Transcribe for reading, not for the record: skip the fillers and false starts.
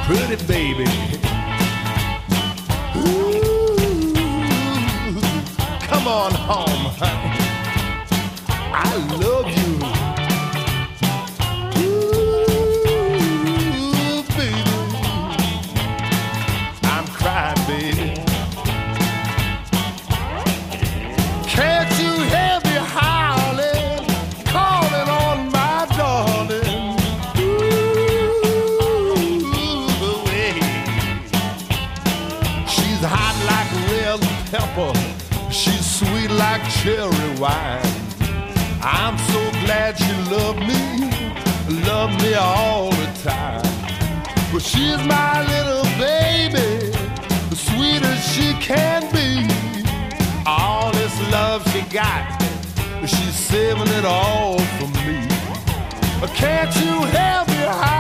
pretty baby. Ooh, come on home, honey. I love you. Ooh, baby, I'm crying, baby. Can't you hear me howling, calling on my darling? Ooh, way. She's hot like red pepper, she's sweet like cherry wine. I'm so glad she loved me all the time. But she's my little baby, the sweetest she can be. All this love she got, she's saving it all for me. Can't you help me?